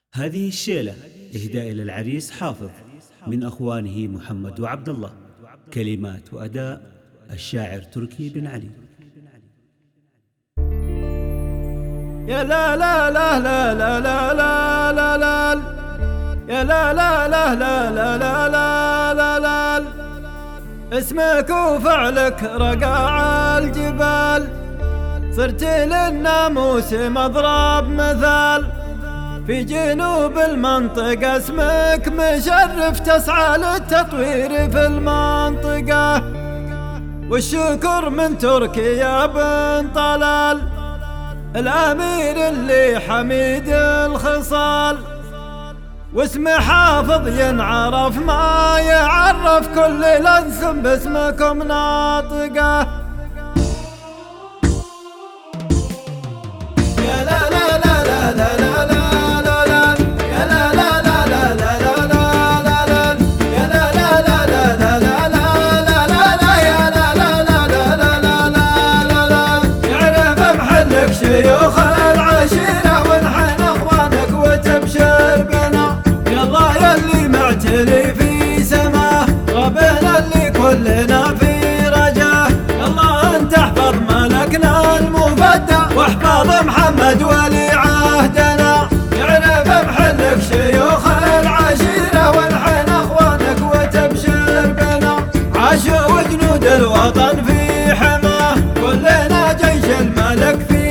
هذه الشيلة إهداء إلى العريس حافظ من أخوانه محمد وعبد الله. كلمات وأداء الشاعر تركي بن علي. يا لا لا لا لا لا لا لا لا لا يا لا لا لا لا لا لا لا لا لا اسمك وفعلك رقاع الجبال، صرت للناموس مضرب مثال. في جنوب المنطقة اسمك مشرف، تسعى للتطوير في المنطقة، والشكر من تركيا بن طلال، الأمير اللي حميد الخصال. واسم حافظ ينعرف ما يعرف، كل لنس باسمكم ناطقة. يا لا لا لا لا لا لا لا شيوخ العشيرة ونحن اخوانك وتبشر بنا. يلا يلي معتلي في سماه، ربنا اللي كلنا في رجاه. يلا انت احفظ ملكنا المفدى، واحفظ محمد ولي عهدنا. يعرف محلك شيوخ العشيرة ونحن اخوانك وتبشر بنا. عاشوا جنود الوطن في حماه، كلنا جيش الملك في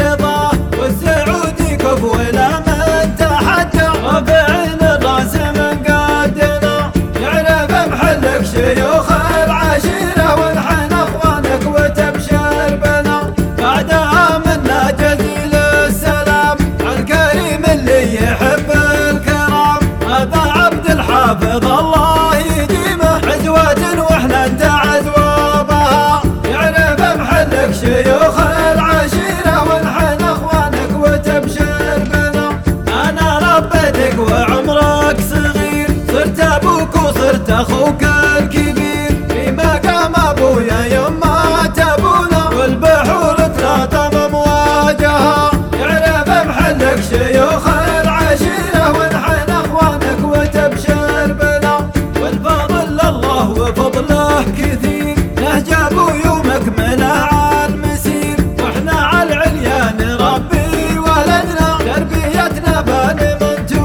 ولا من تحدى، رافعين الراس من قدنا. يعرف محلك شيوخ العشيرة ونحن اخوانك وتبشر بنا. بعدها منا جزيل السلام عالكريم اللي يحب الكرام. هذا عبد الحافظ الله يديمه، عزوة واحنا انت عزوة بها. يعرف محلك شيوخ العشيرة ونحن اخوانك وتبشر وعمرك صغير، صرت ابوك وصرت اخوك الكبير. في مقام ابويا يوم مات ابونا، والبحور تلاطم مواجهها. يعرف محلك شيوخ العشيرة ونحن اخوانك وتبشر بنا. والفضل لله وفضله كثير، نهج ابو يومك منه عالمسير. واحنا على العليا نربي ولدنا، تربيتنا بان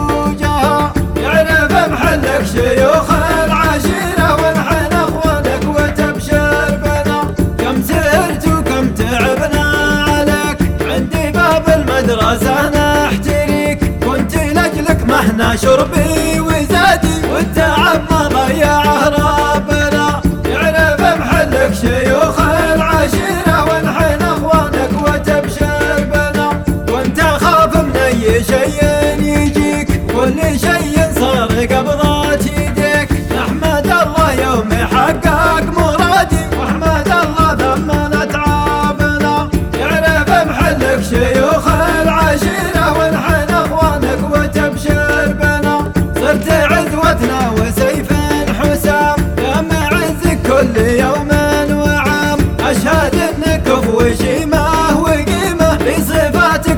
محلك شيوخ العشيرة ونحن اخوانك وتبشر بنا. كم سهرت وكم تعبنا عليك، عندي باب المدرسة نحتريك. كنت لاجلك مهنا شربي وزادي، والتعب ما ضيعه ربنا. يعرف محلك شيوخ العشيرة ونحن اخوانك وتبشر بنا. وانت خاف من اي شيء يجيك، كل شيء صار قبضات يديك. نحمد الله يوم حقق مرادي، واحمد الله ثمن اتعابنا. يعرف محلك شيوخ العشيرة ونحن اخوانك وتبشر بنا. صرت عزوتنا وسيف حسام، يا معزك كل يوم وعام. اشهد انك كفو شيمه وقيمه، بصفاتك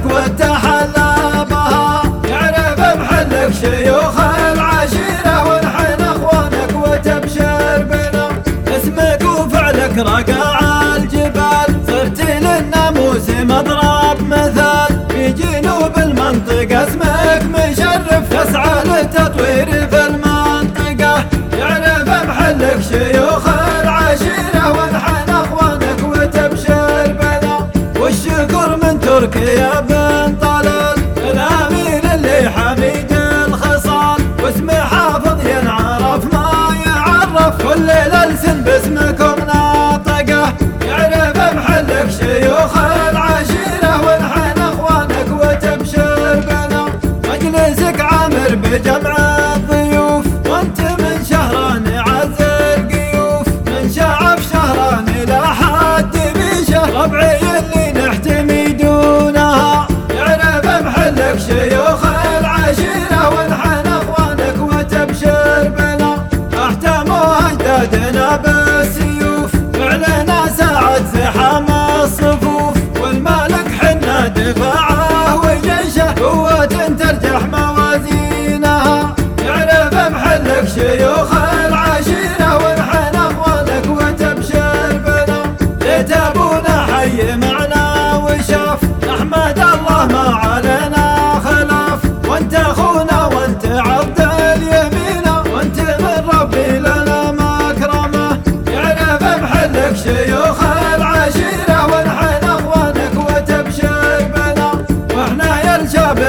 والتحلى بها. يعرف محلك شيوخ العشيرة ونحن اخوانك وتبشر بنا. اسمك وفعلك رقاع الجبال، صرت للناموس مضرب مثال. في جنوب المنطقة اسمك مشرف، تسعى للتطوير في المنطقة. يعرف محلك شيوخ العشيرة ونحن اخوانك وتبشر بنا. والشكر من تركيا بن طلال، الامير اللي حميد الخصال. واسم حافظ ينعرف ما يعرف، كل الألسن باسمكم ناطقة. يعرف محلك شيوخ العشيرة ونحن اخوانك وتبشر بنا. مجلسك عامر بجمع الضيوف، وانت من شهران عز القيوف. من شعب شهران لا حد بيشه، ربعي اللي نحتمي دونها. يعرف محلك شيوخ العشيرة ونحن اخوانك وتبشر بنا. احتموا اجدادنا بالسيوف، فعلنا ساعة زحام الصفوف. والملك حنا دفاعه وجيشه، قوة ترجح موازين.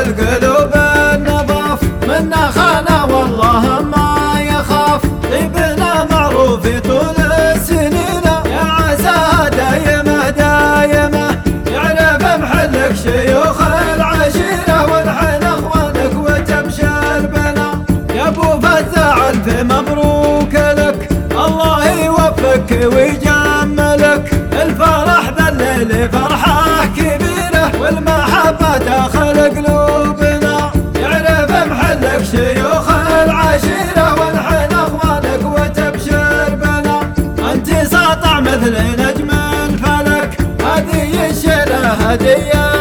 القلوب النظاف منا خانا والله ما يخاف طيبنا معروف طول السنين يا عسى دايمة دايمة يعرف محلك شيوخ العشيرة ونحن اخوانك وتبشر بنا يا ابو فزاع الف مبروك لك الله يوفقك ويجملك الفرح بالليل فرحة كبيرة والمحبة داخل قلوبنا يعرف محلك شيوخ العشيرة ونحن اخوانك وتبشر بنا انت ساطع مثل نجم الفلك هذه الشيلة هدية